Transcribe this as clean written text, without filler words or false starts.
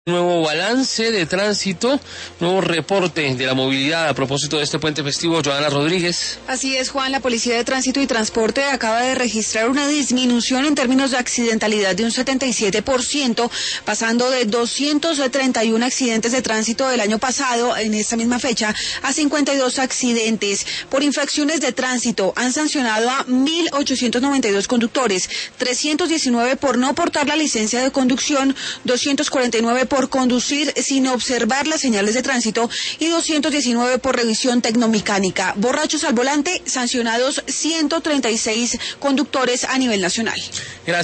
Nuevo balance de tránsito, nuevo reporte de la movilidad a propósito de este puente festivo. Joana Rodríguez. Así es, Juan, la Policía de Tránsito y Transporte acaba de registrar una disminución en términos de accidentalidad de un 77%, pasando de 231 accidentes de tránsito del año pasado, en esta misma fecha, a 52 accidentes. Por infracciones de tránsito han sancionado a 1.892 conductores, 319 por no portar la licencia de conducción, 249 por conducir sin observar las señales de tránsito y 219 por revisión tecnomecánica. Borrachos al volante, sancionados 136 conductores a nivel nacional. Gracias.